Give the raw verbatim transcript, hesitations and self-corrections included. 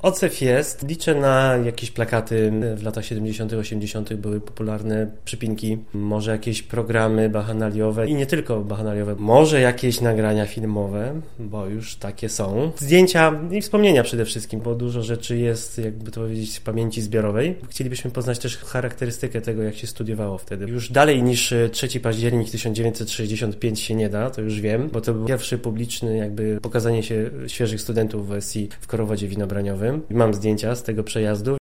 Odzew jest. Liczę na jakieś plakaty. W latach siedemdziesiątych, osiemdziesiątych były popularne przypinki, może jakieś programy bacchanaliowe i nie tylko bacchanaliowe, może jakieś nagrania filmowe, bo już takie są. Zdjęcia i wspomnienia przede wszystkim, bo dużo rzeczy jest, jakby to powiedzieć, w pamięci zbiorowej. Chcielibyśmy poznać też charakterystykę tego, jak się studiowało wtedy. Już dalej niż trzeciego października tysiąc dziewięćset sześćdziesiątego piątego się nie da, to już wiem, bo to był pierwszy publiczny jakby pokazanie się świeżych studentów w S I w Korowodzie Winobraniowym. Mam zdjęcia z tego przejazdu.